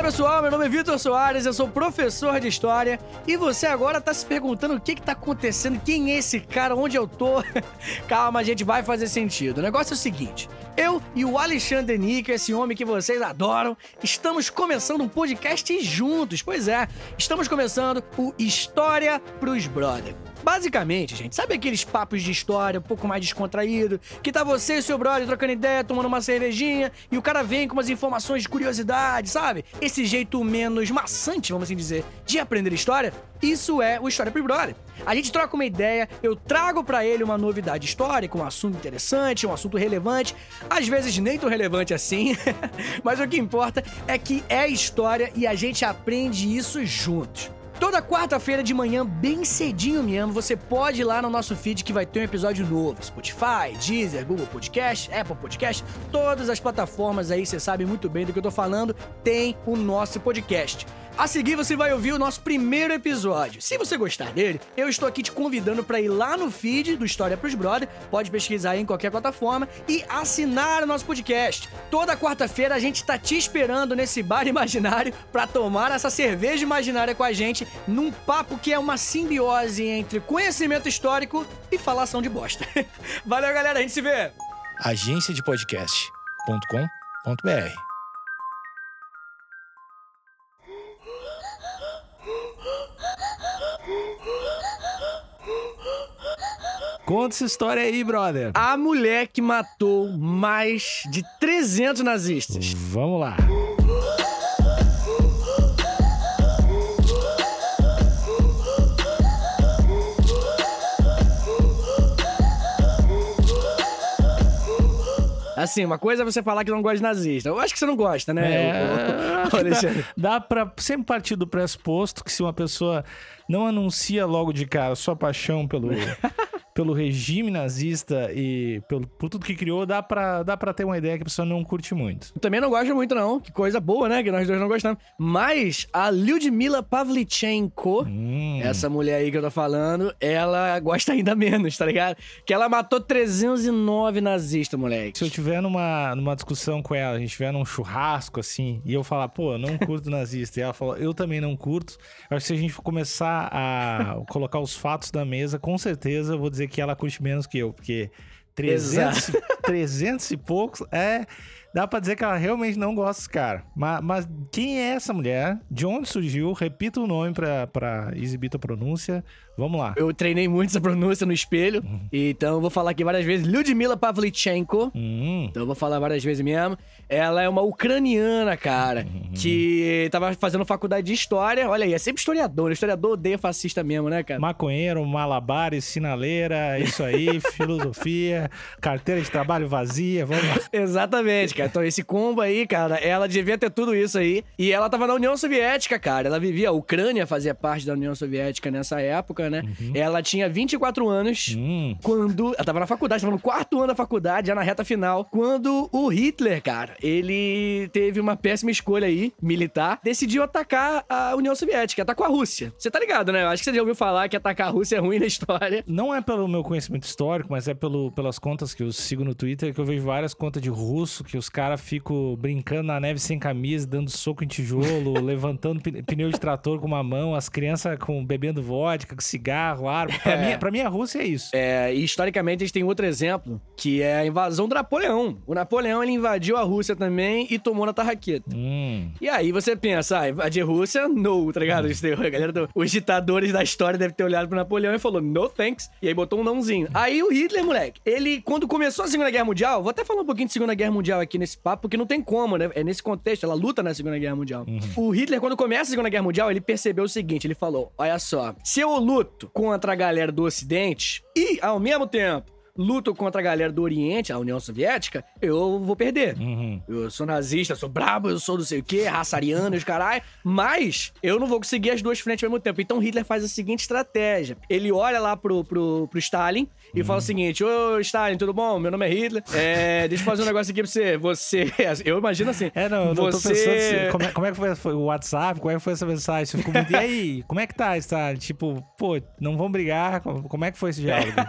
Fala pessoal, meu nome é Vitor Soares, eu sou professor de História e você agora tá se perguntando o que tá acontecendo, quem é esse cara, onde eu tô? Calma, gente, vai fazer sentido. O negócio é o seguinte, eu e o Alexandre Níquel, esse homem que vocês adoram, estamos começando um podcast juntos. Pois é, estamos começando o História pros Brother. Basicamente, gente, sabe aqueles papos de história um pouco mais descontraído, que tá você e seu brother trocando ideia, tomando uma cervejinha, e o cara vem com umas informações de curiosidade, sabe? Esse jeito menos maçante, vamos assim dizer, de aprender história? Isso é o História pro Brother. A gente troca uma ideia, eu trago pra ele uma novidade histórica, um assunto interessante, um assunto relevante, às vezes nem tão relevante assim, mas o que importa é que é história e a gente aprende isso juntos. Toda quarta-feira de manhã, bem cedinho mesmo, você pode ir lá no nosso feed que vai ter um episódio novo. Spotify, Deezer, Google Podcast, Apple Podcast, todas as plataformas aí, você sabe muito bem do que eu tô falando, tem o nosso podcast. A seguir você vai ouvir o nosso primeiro episódio. Se você gostar dele, eu estou aqui te convidando para ir lá no feed do História pros Brother, pode pesquisar aí em qualquer plataforma e assinar o nosso podcast. Toda quarta-feira a gente tá te esperando nesse bar imaginário para tomar essa cerveja imaginária com a gente num papo que é uma simbiose entre conhecimento histórico e falação de bosta. Valeu, galera, a gente se vê! agenciadepodcast.com.br. Conta essa história aí, brother. A mulher que matou mais de 300 nazistas. Vamos lá. Assim, uma coisa é você falar que não gosta de nazista. Eu acho que você não gosta, né? Dá pra sempre partir do pressuposto que se uma pessoa não anuncia logo de cara sua paixão pelo regime nazista e por tudo que criou, dá pra ter uma ideia que a pessoa não curte muito. Eu também não gosto muito, não. Que coisa boa, né? Que nós dois não gostamos. Mas a Lyudmila Pavlichenko, essa mulher aí que eu tô falando, ela gosta ainda menos, tá ligado? Que ela matou 309 nazistas, moleque. Se eu tiver numa discussão com ela, a gente tiver num churrasco, assim, e eu falar, pô, eu não curto nazista, e ela fala, eu também não curto, eu acho que se a gente for começar a colocar os fatos na mesa, com certeza eu vou dizer que ela curte menos que eu, porque 300 e poucos, dá pra dizer que ela realmente não gosta desse cara. Mas quem é essa mulher? De onde surgiu? Repita o nome pra exibir tua pronúncia. Vamos lá. Eu treinei muito essa pronúncia no espelho, então eu vou falar aqui várias vezes. Lyudmila Pavlichenko. Então eu vou falar várias vezes mesmo. Ela é uma ucraniana, cara, que tava fazendo faculdade de história. Olha aí, é sempre historiador. O historiador odeia fascista mesmo, né, cara? Maconheiro, malabares, sinaleira, isso aí, filosofia, carteira de trabalho vazia, vamos lá. Exatamente, cara. Então esse combo aí, cara, ela devia ter tudo isso aí. E ela tava na União Soviética, cara. Ela vivia, a Ucrânia fazia parte da União Soviética nessa época, né? Ela tinha 24 anos quando... Ela tava na faculdade, tava no quarto ano da faculdade, já na reta final, quando o Hitler, cara, ele teve uma péssima escolha aí, militar, decidiu atacar a União Soviética, atacou a Rússia. Você tá ligado, né? Eu acho que você já ouviu falar que atacar a Rússia é ruim na história. Não é pelo meu conhecimento histórico, mas é pelas contas que eu sigo no Twitter, que eu vejo várias contas de russo, que os caras ficam brincando na neve sem camisa, dando soco em tijolo, levantando pneu de trator com uma mão, as crianças bebendo vodka, com cigarro, arma. Pra mim, a Rússia é isso. E historicamente a gente tem outro exemplo, que é a invasão do Napoleão. O Napoleão, ele invadiu a Rússia também e tomou na tarraqueta. E aí você pensa, invadir a Rússia, no, tá ligado? A galera os ditadores da história devem ter olhado pro Napoleão e falou, no thanks. E aí botou um nãozinho. Aí o Hitler, moleque, ele, quando começou a Segunda Guerra Mundial, vou até falar um pouquinho de Segunda Guerra Mundial aqui nesse papo, porque não tem como, né? É nesse contexto, ela luta na Segunda Guerra Mundial. O Hitler, quando começa a Segunda Guerra Mundial, ele percebeu o seguinte, ele falou, olha só, se eu luto contra a galera do Ocidente e, ao mesmo tempo, luto contra a galera do Oriente, a União Soviética, eu vou perder. Eu sou nazista, sou brabo, eu sou não sei o quê, raça ariana, os caralho, mas eu não vou conseguir as duas frentes ao mesmo tempo. Então Hitler faz a seguinte estratégia. Ele olha lá pro Stalin e fala o seguinte, ô Stalin, tudo bom? Meu nome é Hitler, deixa eu fazer um negócio aqui pra você, eu imagino assim, não tô pensando assim, como é que foi o WhatsApp, como é que foi essa mensagem? Você ficou muito, e aí, como é que tá, Stalin? Tipo, pô, não vão brigar, como é que foi esse diálogo?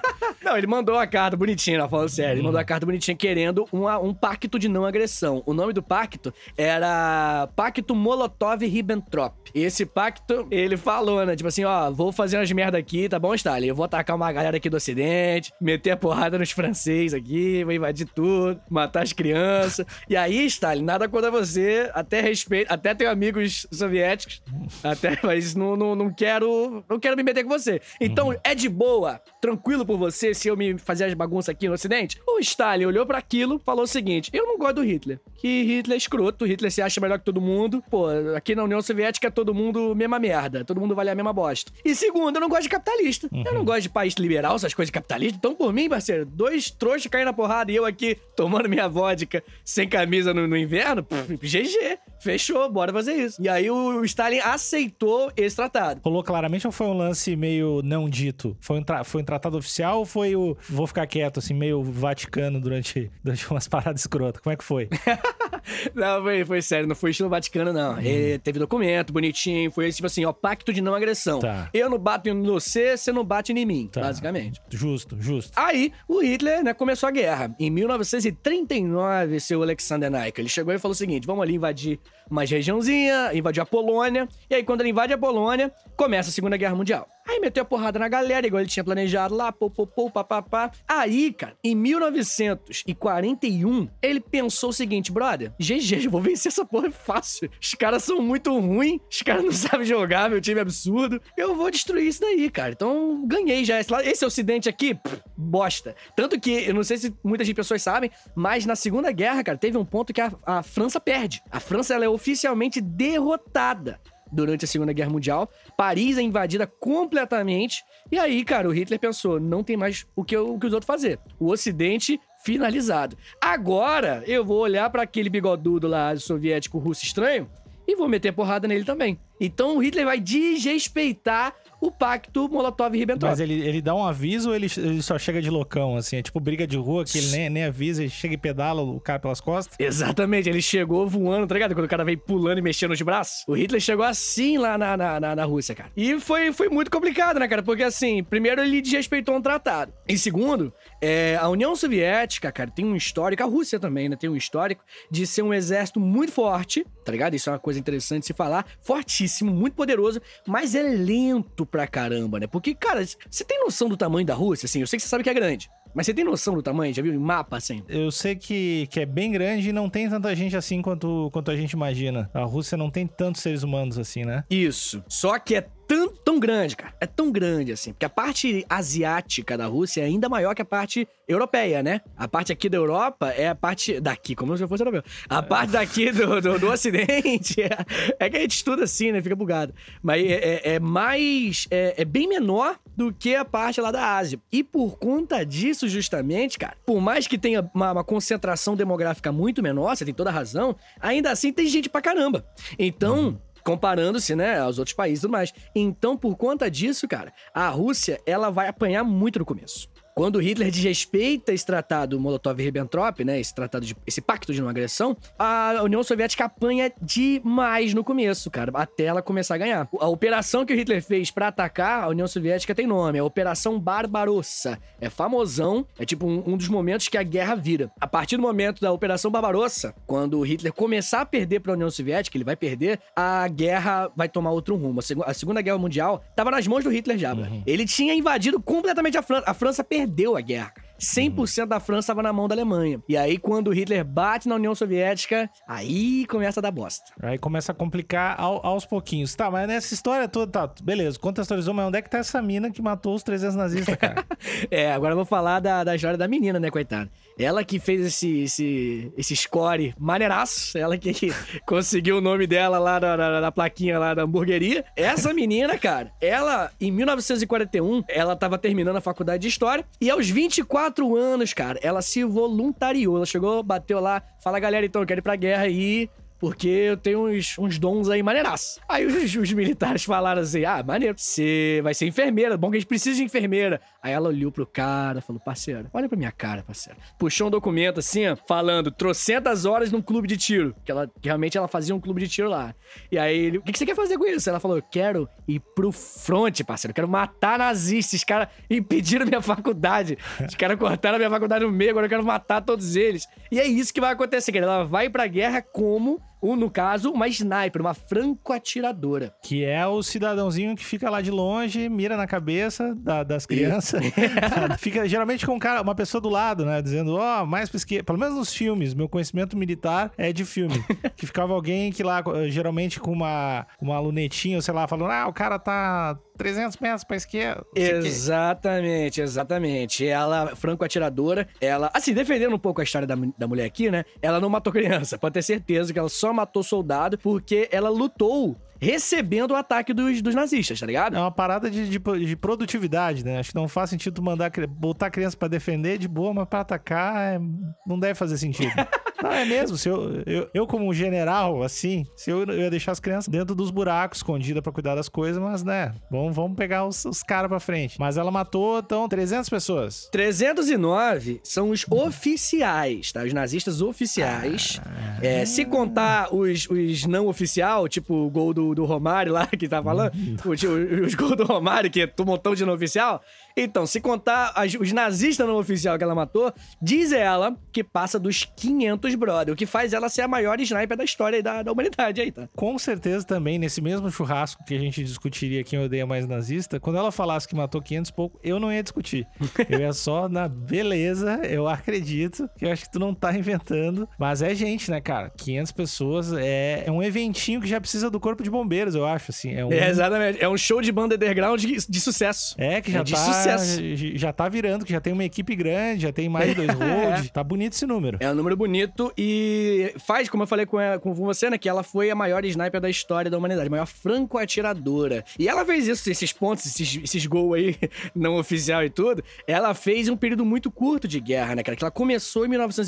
Não, ele mandou a carta bonitinha, não, falando sério. Ele mandou a carta bonitinha querendo um pacto de não agressão. O nome do pacto era Pacto Molotov-Ribbentrop. E esse pacto, ele falou, né? Tipo assim, ó, vou fazer umas merda aqui, tá bom, Stalin? Eu vou atacar uma galera aqui do Ocidente, meter a porrada nos franceses aqui, vou invadir tudo, matar as crianças. E aí, Stalin, nada contra você, até respeito, até tenho amigos soviéticos, mas não quero me meter com você. Então, é de boa, tranquilo por você se eu me fazer as bagunças aqui no Ocidente? O Stalin olhou pra aquilo, falou o seguinte, eu não gosto do Hitler, que Hitler é escroto, Hitler se acha melhor que todo mundo, pô, aqui na União Soviética é todo mundo mesma merda, todo mundo vale a mesma bosta. E segundo, eu não gosto de capitalista, eu não gosto de país liberal, essas coisas de capitalista, então por mim, parceiro, 2 trouxas caindo na porrada e eu aqui tomando minha vodka sem camisa no inverno, GG, fechou, bora fazer isso. E aí o Stalin aceitou esse tratado. Rolou claramente ou foi um lance meio não dito? Foi um tratado oficial ou foi o vou ficar quieto, assim, meio Vaticano durante umas paradas escrotas? Como é que foi? Não, foi sério, não foi estilo Vaticano, não. Ele teve documento bonitinho, foi tipo assim, ó, pacto de não agressão. Tá. Eu não bato em você, você não bate em mim, basicamente. Justo. Aí, o Hitler, né, começou a guerra. Em 1939, seu Alexander Neika, ele chegou e falou o seguinte, vamos ali invadir uma regiãozinha, invadir a Polônia. E aí, quando ele invade a Polônia, começa a Segunda Guerra Mundial. Aí meteu a porrada na galera, igual ele tinha planejado lá, papapá. Aí, cara, em 1941, ele pensou o seguinte, brother, GG, eu vou vencer essa porra fácil. Os caras são muito ruins, os caras não sabem jogar, meu time é absurdo. Eu vou destruir isso daí, cara. Então, ganhei já. Esse Ocidente aqui, bosta. Tanto que, eu não sei se muitas pessoas sabem, mas na Segunda Guerra, cara, teve um ponto que a França perde. A França, ela é oficialmente derrotada durante a Segunda Guerra Mundial. Paris é invadida completamente. E aí, cara, o Hitler pensou, não tem mais o que os outros fazer. O Ocidente finalizado. Agora, eu vou olhar pra aquele bigodudo lá soviético russo estranho e vou meter porrada nele também. Então o Hitler vai desrespeitar o pacto Molotov-Ribbentrop. Mas ele dá um aviso ou ele só chega de loucão, assim? É tipo briga de rua que ele nem avisa, ele chega e pedala o cara pelas costas? Exatamente, ele chegou voando, tá ligado? Quando o cara veio pulando e mexendo os braços. O Hitler chegou assim lá na Rússia, cara. E foi muito complicado, né, cara? Porque assim, primeiro ele desrespeitou um tratado. E segundo, a União Soviética, cara, tem um histórico, a Rússia também, né, tem um histórico de ser um exército muito forte, tá ligado? Isso é uma coisa interessante de se falar. Fortíssimo, muito poderoso, mas é lento pra caramba, né? Porque, cara, você tem noção do tamanho da Rússia? Assim, eu sei que você sabe que é grande. Mas você tem noção do tamanho? Já viu em mapa, assim? Eu sei que é bem grande e não tem tanta gente assim quanto a gente imagina. A Rússia não tem tantos seres humanos assim, né? Isso. Só que é tão grande, cara. É tão grande, assim. Porque a parte asiática da Rússia é ainda maior que a parte europeia, né? A parte aqui da Europa é a parte daqui, como se eu fosse europeu. A parte daqui do Ocidente é que a gente estuda assim, né? Fica bugado. Mas é bem menor do que a parte lá da Ásia. E por conta disso, justamente, cara, por mais que tenha uma concentração demográfica muito menor, você tem toda a razão, ainda assim tem gente pra caramba. Então, comparando-se, né, aos outros países e tudo mais. Então, por conta disso, cara, a Rússia, ela vai apanhar muito no começo. Quando Hitler desrespeita esse tratado Molotov-Ribbentrop, né, esse pacto de não agressão, a União Soviética apanha demais no começo, cara, até ela começar a ganhar. A operação que o Hitler fez pra atacar a União Soviética tem nome, é a Operação Barbarossa. É famosão, é tipo um dos momentos que a guerra vira. A partir do momento da Operação Barbarossa, quando o Hitler começar a perder pra União Soviética, ele vai perder, a guerra vai tomar outro rumo. A Segunda Guerra Mundial tava nas mãos do Hitler já, Ele tinha invadido completamente a França. A França perdeu a guerra. 100% da França estava na mão da Alemanha. E aí, quando o Hitler bate na União Soviética, aí começa a dar bosta. Aí começa a complicar aos pouquinhos. Tá, mas nessa história toda, tá, beleza, contextualizou, mas onde é que tá essa mina que matou os 300 nazistas, cara? Agora eu vou falar da história da menina, né, coitada. Ela que fez esse score maneiraço, ela que conseguiu o nome dela lá na plaquinha lá da hamburgueria. Essa menina, cara, ela, em 1941, ela tava terminando a faculdade de História e aos 24 anos, cara, ela se voluntariou. Ela chegou, bateu lá, fala, galera, então, eu quero ir pra guerra aí, porque eu tenho uns dons aí maneiraços. Aí os militares falaram assim, maneiro, você vai ser enfermeira, bom que a gente precisa de enfermeira. Aí ela olhou pro cara, falou, parceiro, olha pra minha cara, parceiro. Puxou um documento assim, ó, falando, trocentas horas num clube de tiro, que realmente ela fazia um clube de tiro lá. E aí ele, o que você quer fazer com isso? Ela falou, eu quero ir pro front, parceiro, eu quero matar nazistas, os caras impediram minha faculdade, os caras cortaram a minha faculdade no meio, agora eu quero matar todos eles. E é isso que vai acontecer, cara, ela vai pra guerra como... no caso, uma sniper, uma franco-atiradora. Que é o cidadãozinho que fica lá de longe, mira na cabeça das crianças. Fica geralmente com uma pessoa do lado, né? Dizendo, mais pra esquerda. Pelo menos nos filmes, meu conhecimento militar é de filme. Que ficava alguém que lá, geralmente com uma lunetinha, sei lá, falando, o cara tá 300 metros pra esquerda. Exatamente. Ela, franco-atiradora, ela... Assim, defendendo um pouco a história da mulher aqui, né? Ela não matou criança. Pode ter certeza que ela só matou soldado porque ela lutou recebendo o ataque dos nazistas, tá ligado? É uma parada de produtividade, né? Acho que não faz sentido tu botar a criança pra defender de boa, mas pra atacar não deve fazer sentido. Não, é mesmo. Se eu como um general, assim, se eu ia deixar as crianças dentro dos buracos, escondidas pra cuidar das coisas, mas, né, vamos pegar os caras pra frente. Mas ela matou, então, 300 pessoas. 309 são os oficiais, tá? Os nazistas oficiais. Se contar os não oficial, tipo o gol do Romário lá, que tá falando, os gols do Romário, que é um montão de não oficial. Então, se contar os nazistas não oficial que ela matou, diz ela que passa dos 500 brother, o que faz ela ser a maior sniper da história da humanidade aí, tá? Com certeza também, nesse mesmo churrasco que a gente discutiria quem odeia mais nazista, quando ela falasse que matou 500 e pouco, eu não ia discutir. Eu ia só na beleza, eu acredito, que eu acho que tu não tá inventando. Mas é gente, né, cara? 500 pessoas é um eventinho que já precisa do corpo de bombeiros, eu acho, assim. Exatamente. É um show de banda underground de sucesso. Que já tá virando, que já tem uma equipe grande, já tem mais de 2 road. Tá bonito esse número. É um número bonito e faz, como eu falei com você, né, que ela foi a maior sniper da história da humanidade, a maior franco-atiradora. E ela fez isso, esses pontos, esses gols aí, não oficial e tudo, ela fez em um período muito curto de guerra, né, cara? Que ela começou em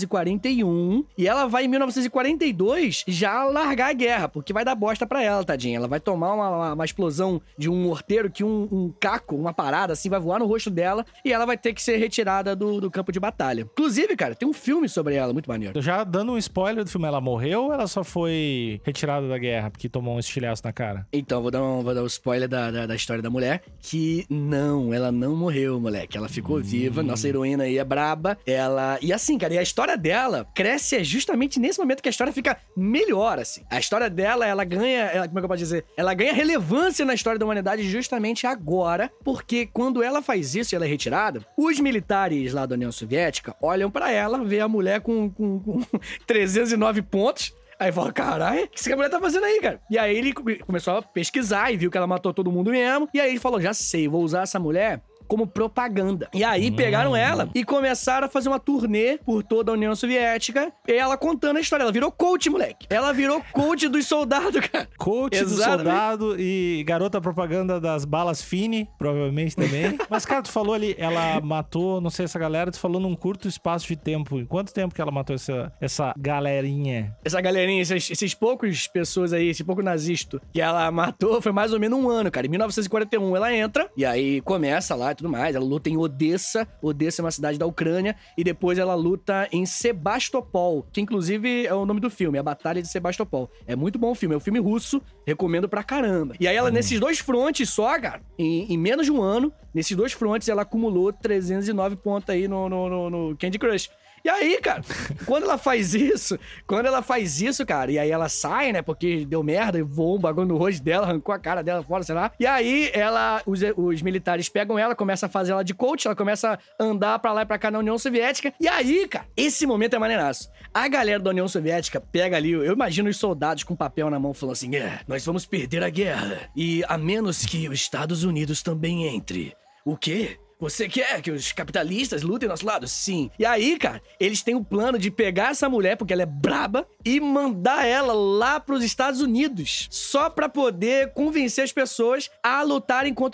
1941 e ela vai em 1942 já largar a guerra, porque vai dar bosta pra ela, tadinha. Ela vai tomar uma explosão de um morteiro que um caco, uma parada assim, vai voar no rosto dela e ela vai ter que ser retirada do campo de batalha. Inclusive, cara, tem um filme sobre ela, muito maneiro. Já dando um spoiler do filme, ela morreu ou ela só foi retirada da guerra porque tomou um estilhaço na cara? Então, vou dar um spoiler da história da mulher, que ela não morreu, moleque. Ela ficou viva, nossa heroína aí é braba. E assim, cara, e a história dela cresce justamente nesse momento que a história fica melhor, assim. A história dela, ela ganha, como é que eu posso dizer? Ela ganha relevância na história da humanidade justamente agora, porque quando ela faz isso e ela é retirada, os militares lá da União Soviética olham pra ela, vê a mulher com 309 pontos, aí fala, caralho, o que essa mulher tá fazendo aí, cara? E aí ele começou a pesquisar e viu que ela matou todo mundo mesmo, e aí ele falou, já sei, vou usar essa mulher como propaganda. E aí pegaram ela e começaram a fazer uma turnê por toda a União Soviética, e ela contando a história. Ela virou coach, moleque. Ela virou coach dos soldados, cara. Coach do soldado e garota propaganda das balas Fini, provavelmente também. Mas, cara, tu falou ali, ela matou, não sei, essa galera, tu falou num curto espaço de tempo. Em quanto tempo que ela matou essa galerinha? Essa galerinha, esses poucos pessoas aí, esse pouco nazista que ela matou, foi mais ou menos um ano, cara. Em 1941 ela entra, e aí começa lá e tudo mais. Ela luta em Odessa. Odessa é uma cidade da Ucrânia. E depois ela luta em Sebastopol, que inclusive é o nome do filme, a Batalha de Sebastopol. É muito bom o filme, é um filme russo, recomendo pra caramba. E aí ela, nesses dois frontes só, cara, em menos de um ano, nesses dois frontes ela acumulou 309 pontos aí no Candy Crush. E aí, cara, quando ela faz isso, cara, e aí ela sai, né, porque deu merda e voou um bagulho no rosto dela, arrancou a cara dela fora, sei lá. E aí os militares pegam ela, começam a fazer ela de coach, ela começa a andar pra lá e pra cá na União Soviética. E aí, cara, esse momento é maneiraço. A galera da União Soviética pega ali, eu imagino os soldados com papel na mão falando assim, nós vamos perder a guerra. E a menos que os Estados Unidos também entre. O quê? Você quer que os capitalistas lutem do nosso lado? Sim. E aí, cara, eles têm o plano de pegar essa mulher, porque ela é braba, e mandar ela lá pros Estados Unidos, só pra poder convencer as pessoas a lutarem contra o Hitler.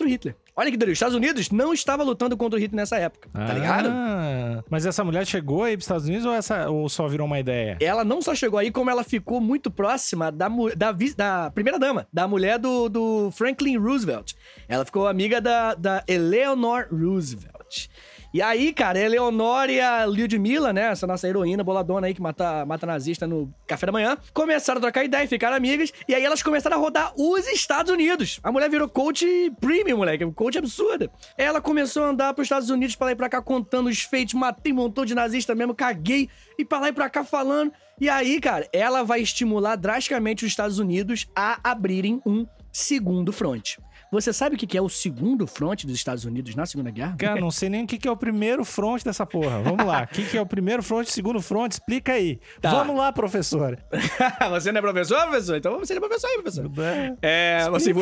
Olha que doido, os Estados Unidos não estava lutando contra o Hitler nessa época, tá ligado? Mas essa mulher chegou aí pros Estados Unidos ou só virou uma ideia? Ela não só chegou aí, como ela ficou muito próxima da primeira-dama, da mulher do Franklin Roosevelt. Ela ficou amiga da Eleanor Roosevelt. E aí, cara, a Eleonor e a Lyudmila, né, essa nossa heroína boladona aí que mata nazista no café da manhã, começaram a trocar ideia, ficaram amigas, e aí elas começaram a rodar os Estados Unidos. A mulher virou coach premium, moleque, coach absurda. Ela começou a andar pros Estados Unidos pra lá e pra cá contando os feitos, matei um montão de nazista mesmo, caguei, e pra lá e pra cá falando. E aí, cara, ela vai estimular drasticamente os Estados Unidos a abrirem um segundo fronte. Você sabe o que é o segundo fronte dos Estados Unidos na Segunda Guerra? Cara, não sei nem o que é o primeiro fronte dessa porra. Vamos lá. O que é o primeiro fronte, o segundo fronte? Explica aí. Tá. Vamos lá, professor. Você não é professor? Então você é professor aí, professor. Você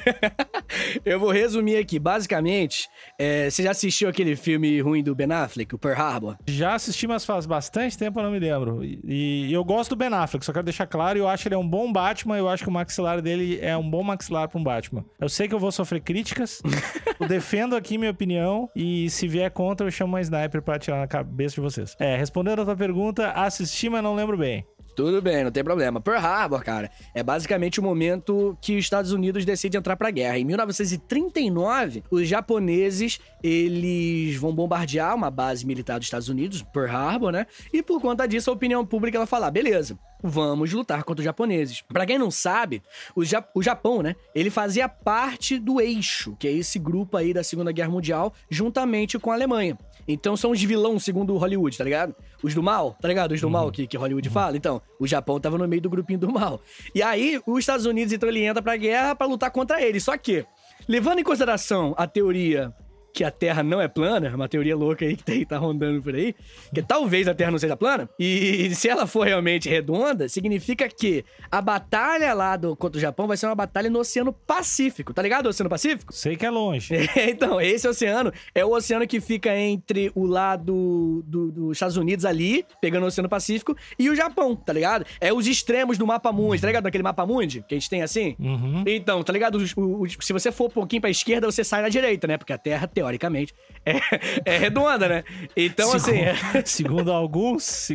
eu vou resumir aqui. Basicamente, você já assistiu aquele filme ruim do Ben Affleck, o Pearl Harbor? Já assisti, mas faz bastante tempo, eu não me lembro. E eu gosto do Ben Affleck, só quero deixar claro, eu acho que ele é um bom Batman, eu acho que o maxilar dele é um bom maxilar pra um Batman. Eu sei que eu vou sofrer críticas, eu defendo aqui minha opinião, e se vier contra, eu chamo uma sniper pra atirar na cabeça de vocês. Respondendo a tua pergunta, assisti, mas não lembro bem. Tudo bem, não tem problema. Pearl Harbor, cara, é basicamente o momento que os Estados Unidos decidem entrar pra guerra. Em 1939, os japoneses, eles vão bombardear uma base militar dos Estados Unidos, Pearl Harbor, né? E por conta disso, a opinião pública vai falar, beleza, vamos lutar contra os japoneses. Pra quem não sabe, o Japão, né? Ele fazia parte do Eixo, que é esse grupo aí da Segunda Guerra Mundial, juntamente com a Alemanha. Então são os vilões, segundo Hollywood, tá ligado? Os do mal, tá ligado? Os do mal que Hollywood fala. Então, o Japão tava no meio do grupinho do mal. E aí, os Estados Unidos, então, ele entra pra guerra pra lutar contra eles. Só que, levando em consideração a teoria que a Terra não é plana, uma teoria louca aí que tá rondando por aí, que talvez a Terra não seja plana, e se ela for realmente redonda, significa que a batalha lá contra o Japão vai ser uma batalha no Oceano Pacífico, tá ligado? O Oceano Pacífico? Sei que é longe. Então, esse oceano é o oceano que fica entre o lado dos Estados Unidos ali, pegando o Oceano Pacífico, e o Japão, tá ligado? É os extremos do mapa mundi, tá ligado? Naquele mapa mundi que a gente tem assim. Então, tá ligado? Se você for um pouquinho pra esquerda, você sai na direita, né? Porque a Terra, teoricamente, é redonda, né? Então, segundo alguns,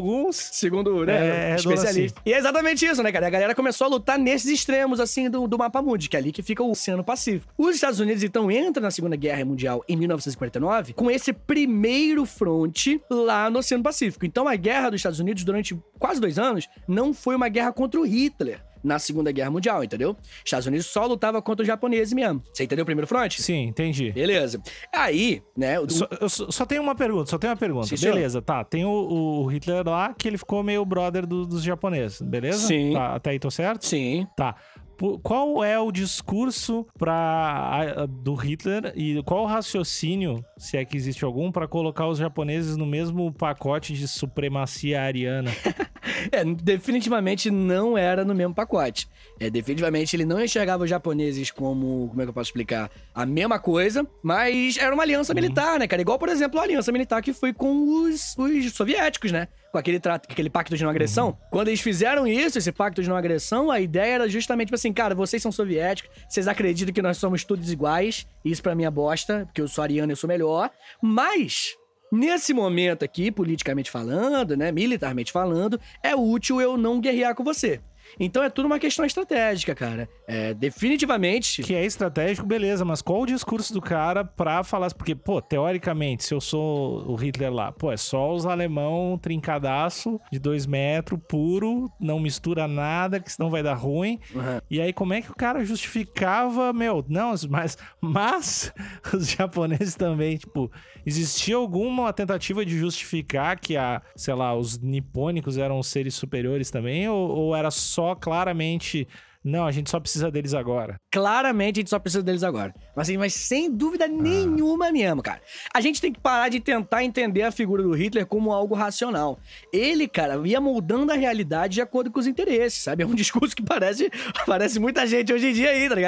né, especialistas. Assim. E é exatamente isso, né, cara? A galera começou a lutar nesses extremos, assim, do mapa mundi, que é ali que fica o Oceano Pacífico. Os Estados Unidos, então, entram na Segunda Guerra Mundial em 1949 com esse primeiro fronte lá no Oceano Pacífico. Então, a guerra dos Estados Unidos, durante quase 2 anos, não foi uma guerra contra o Hitler na Segunda Guerra Mundial, entendeu? Estados Unidos só lutava contra os japoneses mesmo. Você entendeu o primeiro fronte? Sim, entendi. Beleza. Aí, né... Eu só tenho uma pergunta, Sim, beleza, tá. Tem o Hitler lá, que ele ficou meio brother dos japoneses, beleza? Sim. Tá, até aí tô certo? Sim. Tá. Qual é o discurso do Hitler e qual o raciocínio, se é que existe algum, pra colocar os japoneses no mesmo pacote de supremacia ariana? Definitivamente não era no mesmo pacote. Definitivamente ele não enxergava os japoneses como é que eu posso explicar? A mesma coisa, mas era uma aliança militar, né, cara? Igual, por exemplo, a aliança militar que foi com os soviéticos, né? Com aquele pacto de não agressão. Quando eles fizeram isso, esse pacto de não agressão, a ideia era justamente tipo assim, cara, vocês são soviéticos, vocês acreditam que nós somos todos iguais, isso pra mim é bosta, porque eu sou ariano e eu sou melhor, mas... Nesse momento aqui, politicamente falando, né, militarmente falando, é útil eu não guerrear com você. Então é tudo uma questão estratégica, cara. Definitivamente... Que é estratégico, beleza, mas qual o discurso do cara pra falar... Porque, pô, teoricamente, se eu sou o Hitler lá, pô, é só os alemão trincadaço de 2 metros, puro, não mistura nada, que senão vai dar ruim. E aí, como é que o cara justificava, não, mas os japoneses também, tipo, existia alguma tentativa de justificar que sei lá, os nipônicos eram seres superiores também, ou era só claramente... Não, a gente só precisa deles agora. Claramente a gente só precisa deles agora. Mas sem dúvida nenhuma mesmo, cara. A gente tem que parar de tentar entender a figura do Hitler como algo racional. Ele, cara, ia moldando a realidade de acordo com os interesses, sabe? É um discurso que parece muita gente hoje em dia aí, tá ligado?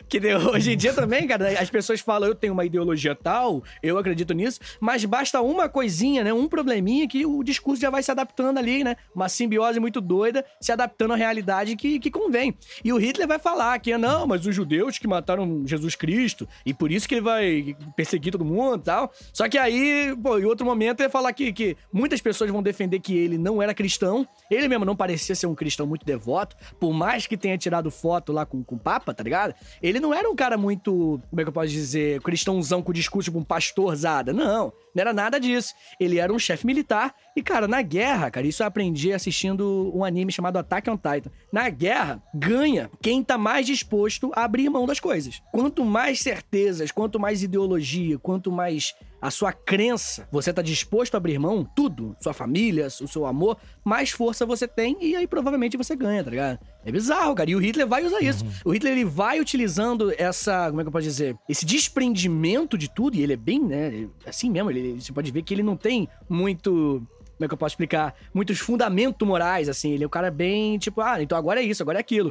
Hoje em dia também, cara, as pessoas falam, eu tenho uma ideologia tal, eu acredito nisso, mas basta uma coisinha, né? Um probleminha que o discurso já vai se adaptando ali, né? Uma simbiose muito doida, se adaptando à realidade que convém. E o Hitler vai falar que, não, mas os judeus que mataram Jesus Cristo, e por isso que ele vai perseguir todo mundo e tal. Só que aí, pô, em outro momento, ele vai falar que muitas pessoas vão defender que ele não era cristão, ele mesmo não parecia ser um cristão muito devoto, por mais que tenha tirado foto lá com o Papa, tá ligado? Ele não era um cara muito, como é que eu posso dizer, cristãozão com discurso, tipo um pastorzada. Não era nada disso. Ele era um chefe militar e, cara, na guerra, cara, isso eu aprendi assistindo um anime chamado Attack on Titan. Na guerra, ganha quem tá mais disposto a abrir mão das coisas. Quanto mais certezas, quanto mais ideologia, quanto mais a sua crença, você tá disposto a abrir mão, tudo, sua família, o seu amor, mais força você tem e aí provavelmente você ganha, tá ligado? É bizarro, cara. E o Hitler vai usar isso. O Hitler, ele vai utilizando essa, como é que eu posso dizer? Esse desprendimento de tudo, e ele é bem, né, assim mesmo, você pode ver que ele não tem muito... Como é que eu posso explicar? Muitos fundamentos morais, assim. Ele é um cara bem, tipo, então agora é isso, agora é aquilo.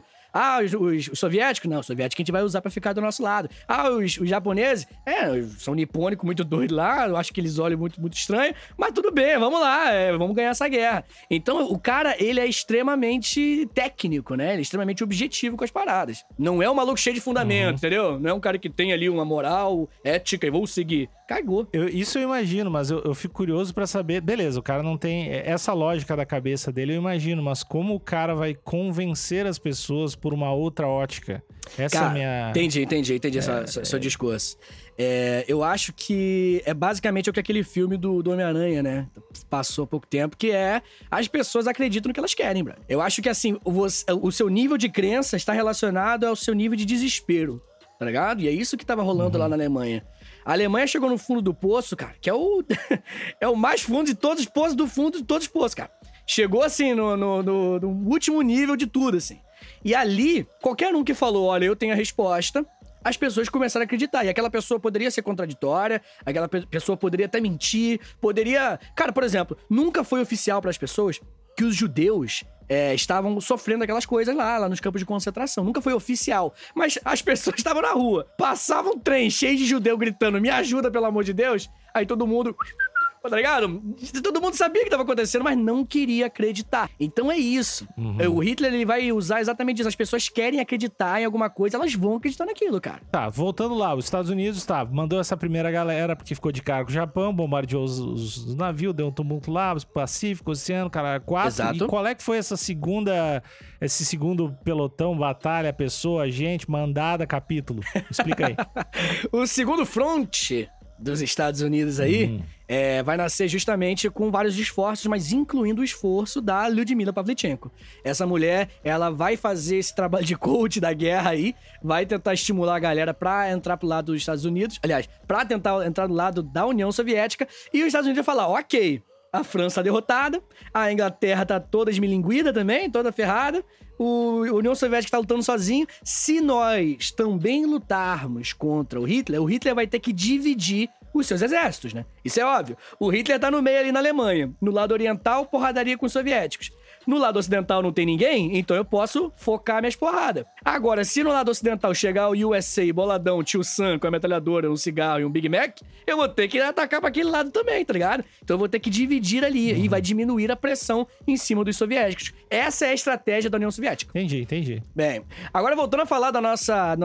Os soviéticos? Não, os soviéticos a gente vai usar pra ficar do nosso lado. Os japoneses? São nipônicos muito doidos lá, eu acho que eles olham muito, muito estranho, mas tudo bem, vamos lá, vamos ganhar essa guerra. Então, o cara, ele é extremamente técnico, né? Ele é extremamente objetivo com as paradas. Não é um maluco cheio de fundamento, entendeu? Não é um cara que tem ali uma moral, ética e vou seguir. Cagou. Isso eu imagino, mas eu fico curioso pra saber. Beleza, o cara não tem essa lógica da cabeça dele, eu imagino, mas como o cara vai convencer as pessoas por uma outra ótica? Essa cara, é a minha... Entendi seu discurso. Eu acho que é basicamente o que aquele filme do Homem-Aranha, né? Passou há pouco tempo, que é as pessoas acreditam no que elas querem, bro. Eu acho que, assim, o seu nível de crença está relacionado ao seu nível de desespero, tá ligado? E é isso que tava rolando lá na Alemanha. A Alemanha chegou no fundo do poço, cara, que é o mais fundo de todos os poços, do fundo de todos os poços, cara. Chegou, assim, no último nível de tudo, assim. E ali, qualquer um que falou, olha, eu tenho a resposta, as pessoas começaram a acreditar. E aquela pessoa poderia ser contraditória, aquela pessoa poderia até mentir, poderia... Cara, por exemplo, nunca foi oficial para as pessoas que os judeus estavam sofrendo aquelas coisas lá nos campos de concentração. Nunca foi oficial. Mas as pessoas estavam na rua, passava um trem cheio de judeu gritando, me ajuda, pelo amor de Deus. Aí todo mundo... Tá ligado? Todo mundo sabia o que estava acontecendo, mas não queria acreditar. Então é isso. O Hitler, ele vai usar exatamente isso. As pessoas querem acreditar em alguma coisa, elas vão acreditar naquilo, cara. Tá, voltando lá, os Estados Unidos, mandou essa primeira galera, porque ficou de cara com o Japão, bombardeou os navios, deu um tumulto lá, Pacífico, Oceano, cara, 4. Exato. E qual é que foi esse segundo pelotão, batalha, pessoa, gente, mandada, capítulo? Explica aí. O segundo fronte dos Estados Unidos aí vai nascer justamente com vários esforços, mas incluindo o esforço da Lyudmila Pavlichenko. Essa mulher, ela vai fazer esse trabalho de coach da guerra aí, vai tentar estimular a galera pra entrar pro lado dos Estados Unidos, aliás, pra tentar entrar do lado da União Soviética, e os Estados Unidos vai falar, ok, a França derrotada, a Inglaterra tá toda esmilinguida também, toda ferrada, a União Soviética tá lutando sozinho. Se nós também lutarmos contra o Hitler vai ter que dividir os seus exércitos, né? Isso é óbvio. O Hitler tá no meio ali na Alemanha. No lado oriental, porradaria com os soviéticos. No lado ocidental não tem ninguém, então eu posso focar minhas porradas. Agora, se no lado ocidental chegar o USA, boladão, tio Sam com a metralhadora, um cigarro e um Big Mac, eu vou ter que atacar pra aquele lado também, tá ligado? Então eu vou ter que dividir ali e vai diminuir a pressão em cima dos soviéticos. Essa é a estratégia da União Soviética. Entendi. Bem, agora voltando a falar da nossa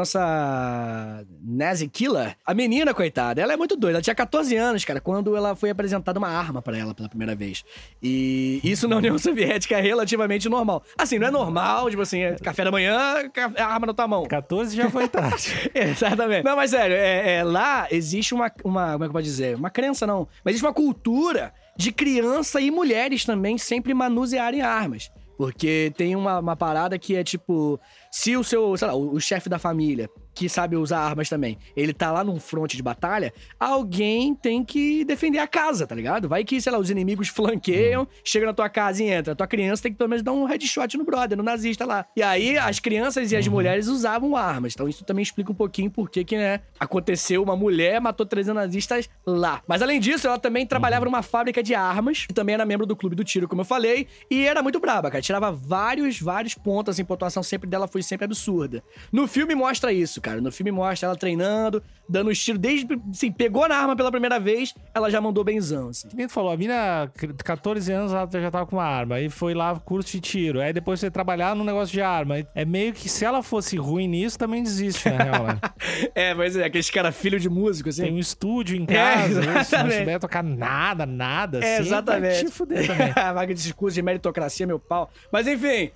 Nazi Killer, a menina, coitada, ela é muito doida. Ela tinha 14 anos, cara, quando ela foi apresentada uma arma pra ela pela primeira vez. E isso na União Soviética é relativamente normal. Assim, não é normal, tipo assim, café da manhã, a arma na tua mão. 14 já foi tarde. Exatamente. Não, mas sério, lá existe uma, como é que eu posso dizer? Uma crença, não. Mas existe uma cultura de criança e mulheres também sempre manusearem armas. Porque tem uma parada que é tipo... Se o seu, sei lá, o chefe da família, que sabe usar armas também, ele tá lá num fronte de batalha, alguém tem que defender a casa, tá ligado? Vai que, sei lá, os inimigos flanqueiam, chega na tua casa e entra. A tua criança tem que pelo menos dar um headshot no brother, no nazista lá. E aí, as crianças e as mulheres usavam armas. Então isso também explica um pouquinho por que, né, aconteceu uma mulher, matou 300 nazistas lá. Mas além disso, ela também trabalhava numa fábrica de armas, e também era membro do clube do tiro, como eu falei, e era muito braba, cara. Tirava vários pontos, assim, pontuação sempre dela foi sempre absurda. No filme mostra isso, cara. cara. No filme mostra ela treinando, dando os tiros desde... Assim, pegou na arma pela primeira vez, ela já mandou benzão, assim. Que nem tu falou, a mina, 14 anos, ela já tava com uma arma. Aí foi lá, curso de tiro. Aí depois você trabalhar num negócio de arma. É meio que se ela fosse ruim nisso, também desiste, na real, né? Mas aqueles cara filho de músico, assim. Tem um estúdio em casa, exatamente. se não souber tocar nada, assim, Exatamente. vai te fuder também. Vaga de discurso de meritocracia, meu pau. Mas enfim...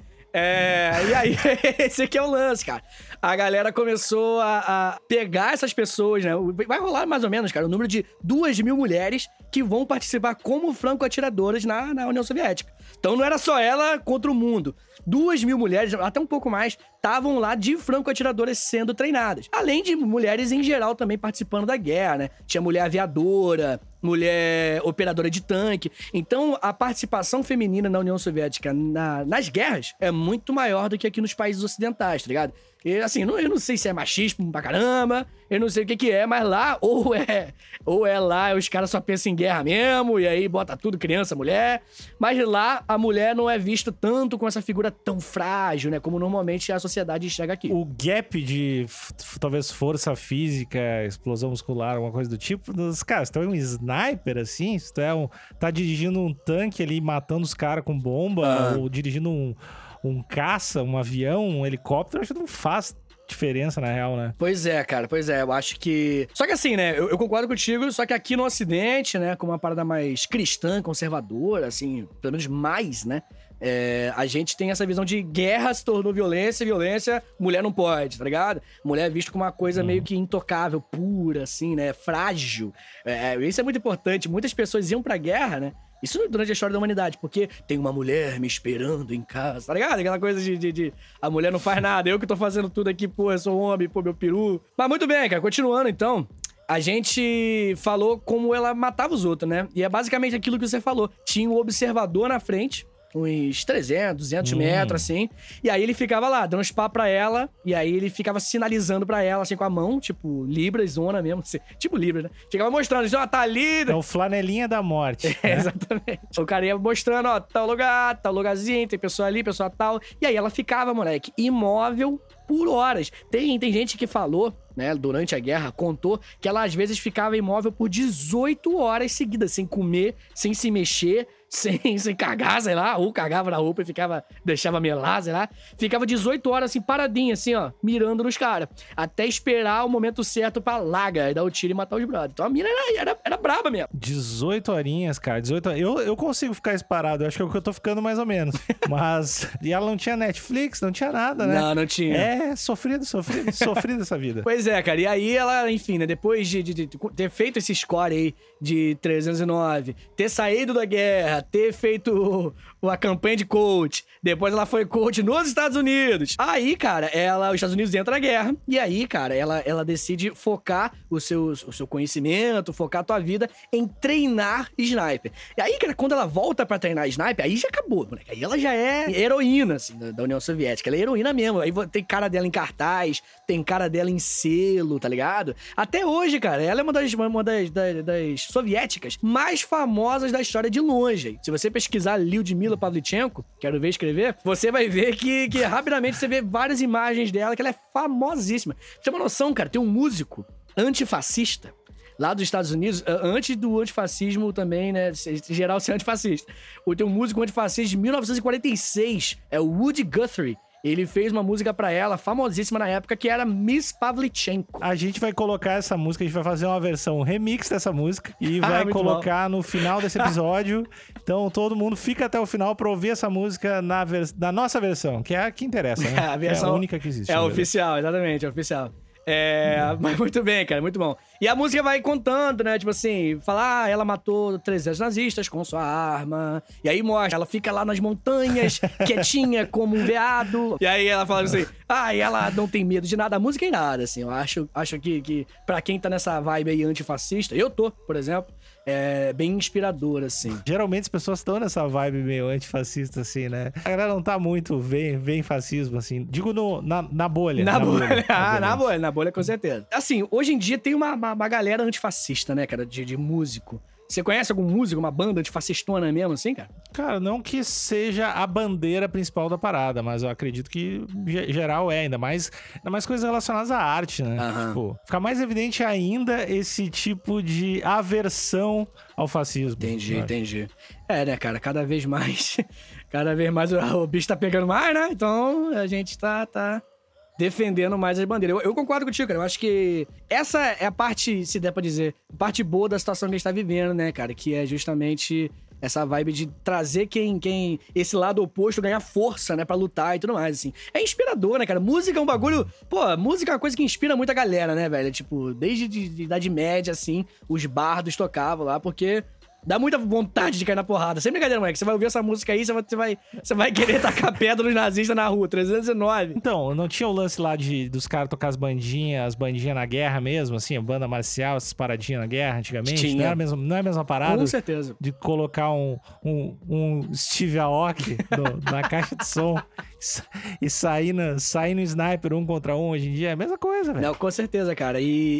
E aí, esse aqui é o lance, cara. A galera começou a pegar essas pessoas, né? Vai rolar mais ou menos, cara, o número de 2.000 mulheres que vão participar como franco-atiradoras na União Soviética. Então não era só ela contra o mundo. 2.000 mulheres, até um pouco mais, estavam lá de franco-atiradoras sendo treinadas. Além de mulheres em geral também participando da guerra, né? Tinha mulher aviadora, mulher operadora de tanque. Então, a participação feminina na União Soviética nas guerras é muito maior do que aqui nos países ocidentais, tá ligado? E, assim, eu não sei se é machismo pra caramba, eu não sei o que é, mas lá, ou é lá, os caras só pensam em guerra mesmo, e aí bota tudo, criança, mulher. Mas lá, a mulher não é vista tanto com essa figura tão frágil, né? Como normalmente a sociedade enxerga aqui. O gap de, talvez, força física, explosão muscular, alguma coisa do tipo, cara, se tu é um sniper, assim, se tu tá dirigindo um tanque ali, matando os caras com bomba, ou dirigindo um caça, um avião, um helicóptero, acho que não faz diferença, na real, né? Pois é, cara, eu acho que... Só que assim, né, eu concordo contigo, só que aqui no Ocidente, né, com uma parada mais cristã, conservadora, assim, pelo menos mais, né, a gente tem essa visão de guerra se tornou violência, mulher não pode, tá ligado? Mulher é vista como uma coisa meio que intocável, pura, assim, né, frágil. Isso é muito importante, muitas pessoas iam pra guerra, né, isso durante a história da humanidade, porque tem uma mulher me esperando em casa, tá ligado? Aquela coisa de a mulher não faz nada, eu que tô fazendo tudo aqui, pô, eu sou homem, pô, meu peru. Mas muito bem, cara, continuando então, a gente falou como ela matava os outros, né? E é basicamente aquilo que você falou. Tinha um observador na frente, uns 300, 200 metros, assim. E aí ele ficava lá, dando uns pá pra ela. E aí ele ficava sinalizando pra ela, assim, com a mão. Tipo, Libras, zona mesmo. Assim, tipo Libras, né? Ficava mostrando, assim, ó, tá ali. É o flanelinha da morte. Né? Exatamente. O cara ia mostrando, ó, tal lugarzinho, tem pessoa ali, pessoa tal. E aí ela ficava, moleque, imóvel por horas. Tem gente que falou, né, durante a guerra, contou que ela às vezes ficava imóvel por 18 horas seguidas, sem comer, sem se mexer, sem cagar, sei lá, ou cagava na roupa e deixava melar, sei lá. Ficava 18 horas assim, paradinha, assim, ó, mirando nos caras. Até esperar o momento certo pra larga e dar o tiro e matar os brothers. Então a mina era braba mesmo. 18 horinhas, cara, 18 horas. Eu consigo ficar esse parado, eu acho que é o que eu tô ficando mais ou menos. Mas, e ela não tinha Netflix, não tinha nada, né? Não tinha. Sofrido essa vida. Pois é, cara, e aí ela, enfim, né, depois de ter feito esse score aí de 309, ter saído da guerra, ter feito a campanha de coach, depois ela foi coach nos Estados Unidos. Aí, cara, os Estados Unidos entram na guerra, e aí, cara, ela decide focar o seu conhecimento, focar a tua vida em treinar sniper. E aí, cara, quando ela volta pra treinar sniper, aí já acabou, moleque. Aí ela já é heroína, assim, da União Soviética. Ela é heroína mesmo. Aí tem cara dela em cartaz, tem cara dela em selo, tá ligado? Até hoje, cara, ela é uma das soviéticas mais famosas da história de longe. Se você pesquisar Lyudmila Pavlichenko, quero ver escrever, você vai ver que rapidamente você vê várias imagens dela, que ela é famosíssima. Pra você ter uma noção, cara, tem um músico antifascista lá dos Estados Unidos, antes do antifascismo também, né, em geral ser antifascista. Tem um músico antifascista de 1946, é o Woody Guthrie. Ele fez uma música pra ela, famosíssima na época, que era Miss Pavlichenko. A gente vai colocar essa música, a gente vai fazer uma versão remix dessa música e vai colocar no final desse episódio. Então todo mundo fica até o final pra ouvir essa música na nossa versão, que é a que interessa, né? A versão é a única que existe. É oficial, exatamente, é oficial. Mas muito bem, cara, muito bom. E a música vai contando, né? Tipo assim, fala, ela matou 300 nazistas com sua arma. E aí mostra, ela fica lá nas montanhas, quietinha como um veado. E aí ela fala assim, e ela não tem medo de nada. A música é nada, assim. Eu acho que pra quem tá nessa vibe aí antifascista, eu tô, por exemplo, é bem inspirador, assim. Geralmente as pessoas estão nessa vibe meio antifascista, assim, né? A galera não tá muito bem fascismo, assim. Digo na bolha. Na bolha, com certeza. Assim, hoje em dia tem uma galera antifascista, né, cara, de músico. Você conhece algum músico, uma banda antifascistona mesmo, assim, cara? Cara, não que seja a bandeira principal da parada, mas eu acredito que geral ainda mais coisas relacionadas à arte, né? Tipo, fica mais evidente ainda esse tipo de aversão ao fascismo. Entendi. Né, cara, cada vez mais o bicho tá pegando mais, né? Então a gente tá defendendo mais as bandeiras. Eu concordo contigo, cara. Eu acho que essa é a parte, se der pra dizer, a parte boa da situação que a gente tá vivendo, né, cara? Que é justamente essa vibe de trazer quem esse lado oposto ganhar força, né, pra lutar e tudo mais, assim. É inspirador, né, cara? Música é um bagulho... Pô, música é uma coisa que inspira muita galera, né, velho? Tipo, desde de Idade Média, assim, os bardos tocavam lá, porque... Dá muita vontade de cair na porrada. Sem brincadeira, moleque. Você vai ouvir essa música aí, você vai querer tacar pedra nos nazistas na rua. 309. Então, não tinha o lance lá dos caras tocar as bandinhas na guerra mesmo, assim, a banda marcial, essas paradinhas na guerra antigamente? Tinha. Não é a mesma parada? Com certeza. De colocar um Steve Aoki na caixa de som e sair no sniper 1 contra 1 hoje em dia? É a mesma coisa, velho. Não, com certeza, cara.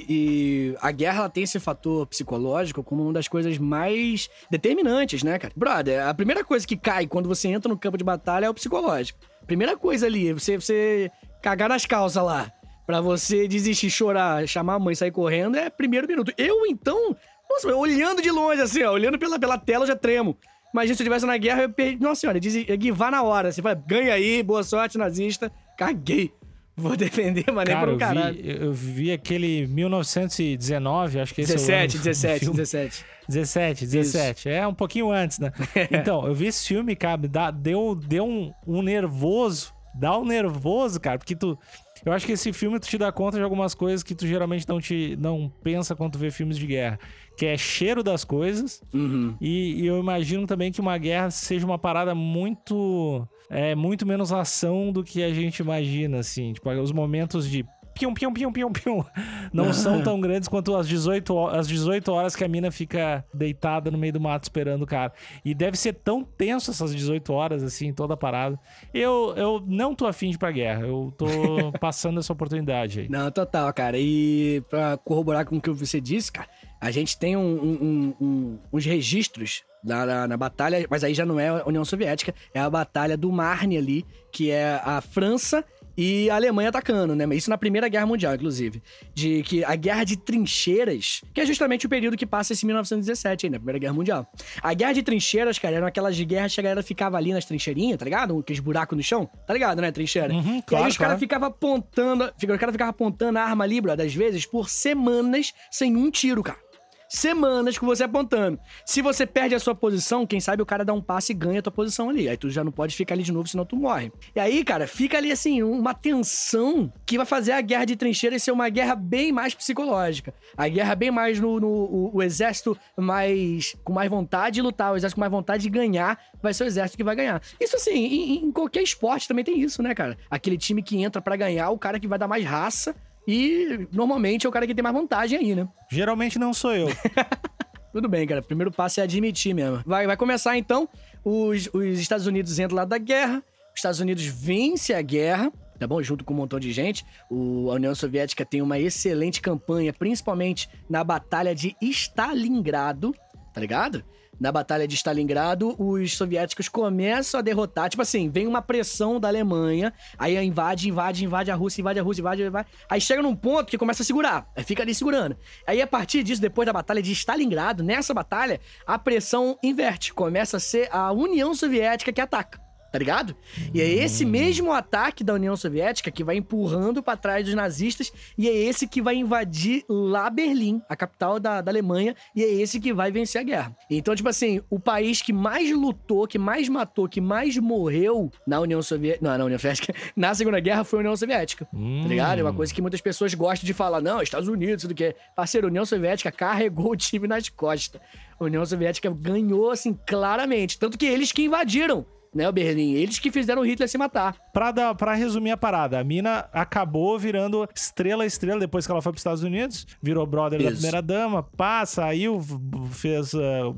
E a guerra, ela tem esse fator psicológico como uma das coisas mais determinantes, né, cara? Brother, a primeira coisa que cai quando você entra no campo de batalha é o psicológico. Primeira coisa ali, você cagar nas calças lá, pra você desistir, chorar, chamar a mãe e sair correndo, é primeiro minuto. Eu, então, nossa, olhando de longe, assim, ó, olhando pela tela, eu já tremo. Imagina se eu estivesse na guerra, eu perdi, nossa senhora, ia guivar na hora. Você fala, ganha aí, boa sorte, nazista. Caguei. Vou defender, mas nem por um caralho. Eu vi aquele 1919, acho que esse é o ano do filme. 17. É um pouquinho antes, né? Então, eu vi esse filme, cara, deu um nervoso. Dá um nervoso, cara, porque eu acho que esse filme tu te dá conta de algumas coisas que tu geralmente não pensa quando tu vê filmes de guerra. Que é cheiro das coisas. Uhum. E eu imagino também que uma guerra seja uma parada muito menos ação do que a gente imagina, assim. Tipo, os momentos de pium, pium, pium, pium, pium não são tão grandes quanto as 18 horas que a mina fica deitada no meio do mato esperando o cara. E deve ser tão tenso essas 18 horas, assim, toda a parada. Eu não tô afim de ir pra guerra. Eu tô passando essa oportunidade aí. Não, total, cara. E pra corroborar com o que você disse, cara, a gente tem uns registros na batalha, mas aí já não é a União Soviética, é a batalha do Marne ali, que é a França e a Alemanha atacando, né? Isso na Primeira Guerra Mundial, inclusive. De que a Guerra de Trincheiras, que é justamente o período que passa esse 1917 aí, na Primeira Guerra Mundial. A Guerra de Trincheiras, cara, eram aquelas de guerra que a galera ficava ali nas trincheirinhas, tá ligado? Aqueles buracos no chão, tá ligado, né? Trincheira. Uhum, e claro, aí os caras ficavam apontando a arma ali, brother, às vezes, por semanas sem um tiro, cara. Semanas com você apontando. Se você perde a sua posição, quem sabe o cara dá um passe e ganha a tua posição ali. Aí tu já não pode ficar ali de novo, senão tu morre. E aí, cara, fica ali, assim, uma tensão que vai fazer a guerra de trincheiras ser uma guerra bem mais psicológica. A guerra bem mais o exército com mais vontade de lutar, o exército com mais vontade de ganhar, vai ser o exército que vai ganhar. Isso, assim, em qualquer esporte também tem isso, né, cara? Aquele time que entra pra ganhar, o cara que vai dar mais raça. E, normalmente, é o cara que tem mais vantagem aí, né? Geralmente não sou eu. Tudo bem, cara. O primeiro passo é admitir mesmo. Vai começar, então. Os Estados Unidos entram lá da guerra. Os Estados Unidos vence a guerra, tá bom? Junto com um montão de gente. A União Soviética tem uma excelente campanha, principalmente na Batalha de Stalingrado, tá ligado? Na Batalha de Stalingrado, os soviéticos começam a derrotar. Tipo assim, vem uma pressão da Alemanha, aí invade a Rússia, invade. Aí chega num ponto que começa a segurar. Aí fica ali segurando. Aí a partir disso, depois da Batalha de Stalingrado, nessa batalha, a pressão inverte. Começa a ser a União Soviética que ataca. Tá ligado? E é esse mesmo ataque da União Soviética que vai empurrando pra trás dos nazistas e é esse que vai invadir lá Berlim, a capital da Alemanha, e é esse que vai vencer a guerra. Então, tipo assim, o país que mais lutou, que mais matou, que mais morreu na União Soviética... Não, na União Soviética. Na Segunda Guerra foi a União Soviética. Tá ligado? É uma coisa que muitas pessoas gostam de falar. Não, Estados Unidos, tudo que é. Parceiro, a União Soviética carregou o time nas costas. A União Soviética ganhou, assim, claramente. Tanto que eles que invadiram, né, o Berlim. Eles que fizeram o Hitler se matar. Pra resumir a parada, a mina acabou virando estrela depois que ela foi pros Estados Unidos, virou brother da primeira dama, saiu,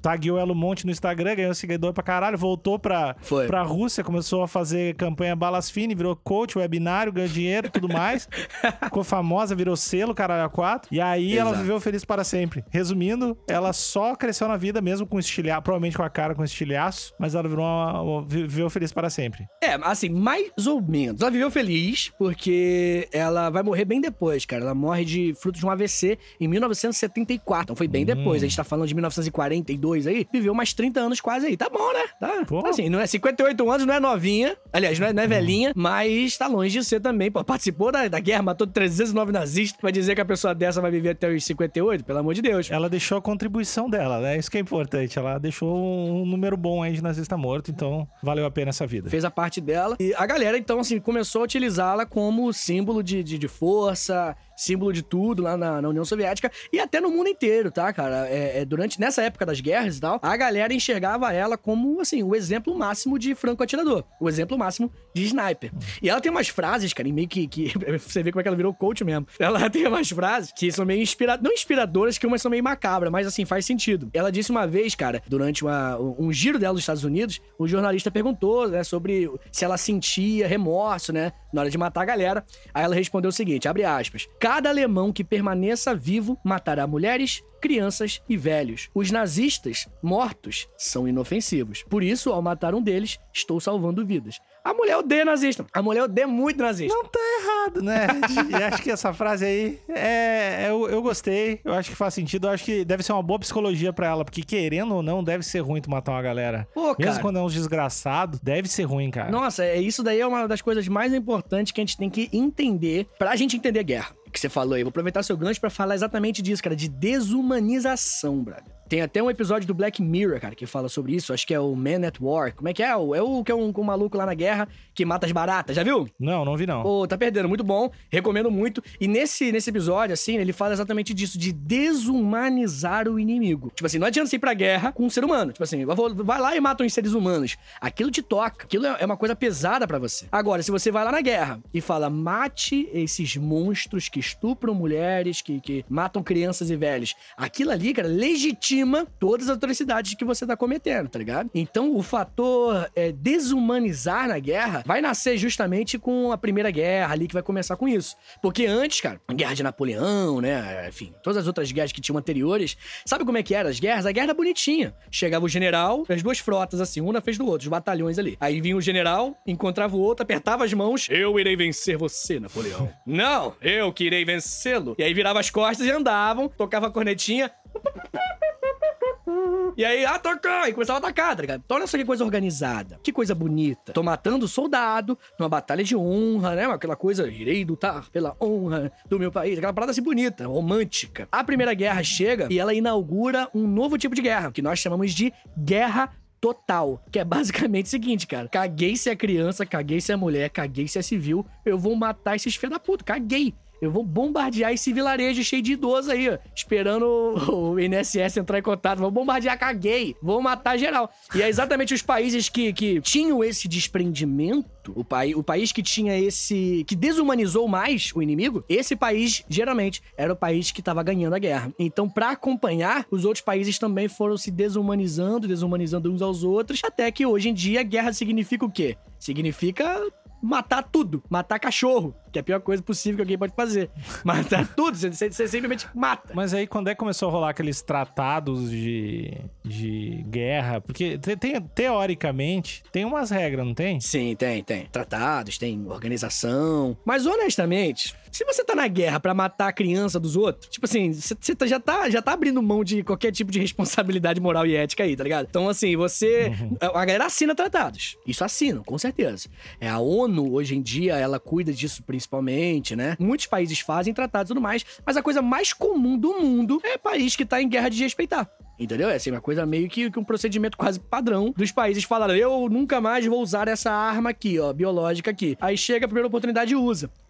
tagueou ela um monte no Instagram, ganhou seguidor pra caralho, voltou pra Rússia, começou a fazer campanha balas finas, virou coach, webinário, ganhou dinheiro e tudo mais. Ficou famosa, virou selo, caralho, a 4. E aí ela viveu feliz para sempre. Resumindo, ela só cresceu na vida, mesmo com estilhaço, provavelmente com a cara com estilhaço, mas ela viveu feliz para sempre. Assim, mais ou menos. Ela viveu feliz, porque ela vai morrer bem depois, cara. Ela morre de fruto de um AVC em 1974. Então foi bem depois. A gente tá falando de 1942 aí. Viveu mais 30 anos quase aí. Tá bom, né? Tá assim, não é 58 anos, não é novinha. Aliás, não é velhinha, mas tá longe de ser também. Pô, participou da guerra, matou 309 nazistas. Vai dizer que a pessoa dessa vai viver até os 58? Pelo amor de Deus. Ela deixou a contribuição dela, né? Isso que é importante. Ela deixou um número bom aí de nazista morto, então valeu a pena essa vida. Fez a parte dela. E a galera, então, assim, começou a utilizá-la como símbolo de força, símbolo de tudo lá na União Soviética e até no mundo inteiro, tá, cara? Nessa época das guerras e tal, a galera enxergava ela como, assim, o exemplo máximo de franco-atirador. O exemplo máximo de sniper. E ela tem umas frases, cara, meio que você vê como é que ela virou coach mesmo. Ela tem umas frases que são meio não inspiradoras, que umas são meio macabras, mas, assim, faz sentido. Ela disse uma vez, cara, durante um giro dela nos Estados Unidos, o jornalista perguntou, né, sobre se ela sentia remorso, né, na hora de matar a galera. Aí ela respondeu o seguinte, abre aspas: cada alemão que permaneça vivo matará mulheres, crianças e velhos. Os nazistas mortos são inofensivos. Por isso, ao matar um deles, estou salvando vidas. A mulher odeia nazista. A mulher odeia muito nazista. Não tá errado, né? E acho que essa frase aí eu gostei. Eu acho que faz sentido. Eu acho que deve ser uma boa psicologia pra ela, porque querendo ou não, deve ser ruim tu matar uma galera. Pô, mesmo cara, quando é uns desgraçados, deve ser ruim, cara. Nossa, isso daí é uma das coisas mais importantes que a gente tem que entender pra gente entender a guerra. Que você falou aí. Vou aproveitar seu gancho pra falar exatamente disso, cara, de desumanização, brother. Tem até um episódio do Black Mirror, cara, que fala sobre isso. Acho que é o Man at War. Como é que é? É o que é um maluco lá na guerra que mata as baratas. Já viu? Não vi não. Pô, tá perdendo. Muito bom. Recomendo muito. E nesse episódio, assim, ele fala exatamente disso, de desumanizar o inimigo. Tipo assim, não adianta você ir pra guerra com um ser humano. Tipo assim, vai lá e mata uns seres humanos. Aquilo te toca. Aquilo é uma coisa pesada pra você. Agora, se você vai lá na guerra e fala, mate esses monstros que estupram mulheres, que matam crianças e velhos. Aquilo ali, cara, legitima todas as atrocidades que você tá cometendo, tá ligado? Então, o fator desumanizar na guerra vai nascer justamente com a Primeira Guerra ali, que vai começar com isso. Porque antes, cara, a Guerra de Napoleão, né, enfim, todas as outras guerras que tinham anteriores, sabe como é que eram as guerras? A guerra era bonitinha. Chegava o general, as duas frotas, assim, uma na frente do outro, os batalhões ali. Aí vinha o general, encontrava o outro, apertava as mãos. Eu irei vencer você, Napoleão. Não, eu que irei vencê-lo. E aí virava as costas e andavam, tocava a cornetinha. E aí, atacar! E começava a atacar, tá ligado? Então, olha só que coisa organizada. Que coisa bonita. Tô matando soldado numa batalha de honra, né? Aquela coisa, irei lutar pela honra do meu país. Aquela parada assim bonita, romântica. A Primeira Guerra chega e ela inaugura um novo tipo de guerra, que nós chamamos de guerra total, que é basicamente o seguinte, cara. Caguei se é criança, caguei se é mulher, caguei se é civil, eu vou matar esses filhos da puta, caguei. Eu vou bombardear esse vilarejo cheio de idoso aí, ó, esperando o INSS entrar em contato. Vou bombardear, caguei. Vou matar geral. E é exatamente os países que tinham esse desprendimento, o país que tinha que desumanizou mais o inimigo, esse país, geralmente, era o país que tava ganhando a guerra. Então, pra acompanhar, os outros países também foram se desumanizando uns aos outros, até que hoje em dia a guerra significa o quê? Significa matar tudo. Matar cachorro, que é a pior coisa possível que alguém pode fazer. Matar tudo, você simplesmente mata. Mas aí, quando é que começou a rolar aqueles tratados de guerra? Porque, teoricamente, tem umas regras, não tem? Sim, tem. Tratados, tem organização. Mas, honestamente, se você tá na guerra pra matar a criança dos outros, tipo assim, você já tá abrindo mão de qualquer tipo de responsabilidade moral e ética aí, tá ligado? Então, assim, a galera assina tratados. Isso assina, com certeza. A ONU, hoje em dia, ela cuida disso principalmente, né? Muitos países fazem tratados e tudo mais, mas a coisa mais comum do mundo é país que tá em guerra de respeitar. Entendeu? É assim, uma coisa meio que um procedimento quase padrão dos países falaram, eu nunca mais vou usar essa arma aqui, ó, biológica aqui. Aí chega a primeira oportunidade e usa.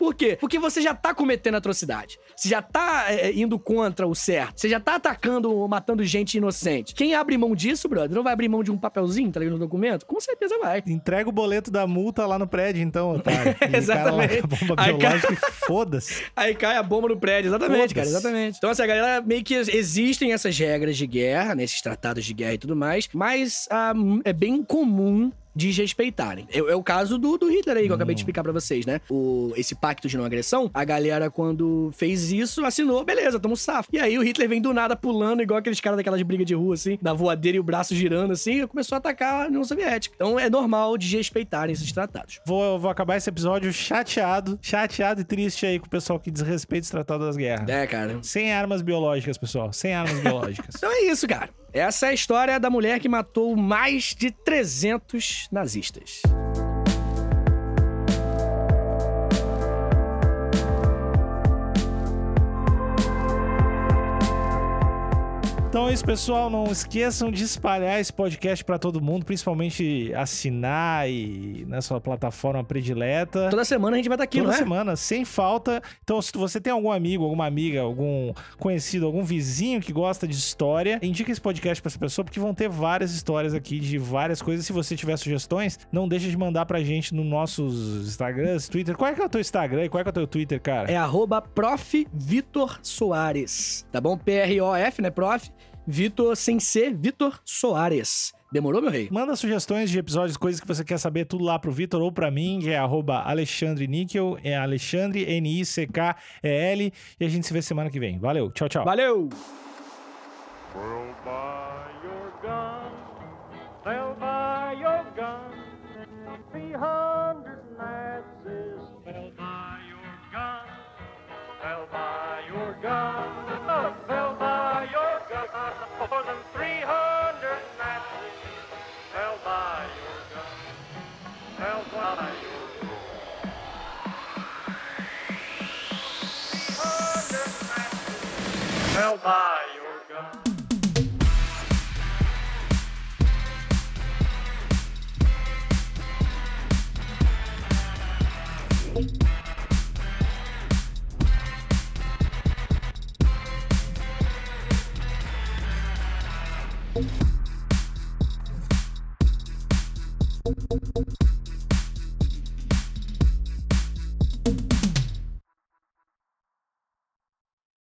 Por quê? Porque você já tá cometendo atrocidade. Você já tá indo contra o certo. Você já tá atacando ou matando gente inocente. Quem abre mão disso, brother, não vai abrir mão de um papelzinho, tá ligado, no documento? Com certeza vai. Entrega o boleto da multa lá no prédio, então, otário. Exatamente. A bomba biológica e foda-se. Aí cai a bomba no prédio. Exatamente, cara, exatamente. Então, assim, a galera meio que existem essas regras de guerra, né, esses tratados de guerra e tudo mais, mas é bem comum desrespeitarem. É o caso do Hitler aí, que eu acabei de explicar pra vocês, né? Esse pacto de não agressão, a galera, quando fez isso, assinou, beleza, tamo safo. E aí o Hitler vem do nada pulando, igual aqueles caras daquelas brigas de rua, assim, da voadeira e o braço girando, assim, e começou a atacar a União Soviética. Então é normal desrespeitarem esses tratados. Vou acabar esse episódio chateado e triste aí com o pessoal que desrespeita os tratados das guerras. É, cara. Sem armas biológicas, pessoal. Sem armas biológicas. Então é isso, cara. Essa é a história da mulher que matou mais de 300 nazistas. Então é isso, pessoal. Não esqueçam de espalhar esse podcast pra todo mundo, principalmente assinar e na sua plataforma predileta. Toda semana a gente vai estar aqui, Toda não é? semana, sem falta. Então, se você tem algum amigo, alguma amiga, algum conhecido, algum vizinho que gosta de história, indica esse podcast pra essa pessoa, porque vão ter várias histórias aqui de várias coisas. Se você tiver sugestões, não deixa de mandar pra gente nos nossos Instagrams, Twitter. Qual é que é o teu Instagram e qual é que é o teu Twitter, cara? É @Prof. Vitor Soares, tá bom? PROF, né, Prof? Vitor sem C, Vitor Soares. Demorou, meu rei? Manda sugestões de episódios, coisas que você quer saber, tudo lá pro Vitor ou pra mim, que é @Alexandre Níquel, é Alexandre, Nickel, e a gente se vê semana que vem. Valeu, tchau, tchau. Valeu! Well, buy your gun, they'll buy your gun. 300 Nazis, they'll buy your gun. They'll buy your gun. Oh, they'll buy your gun. More than 300 Nazis, they'll buy your gun. They'll buy your gun. 300 Nazis, they'll buy your gun.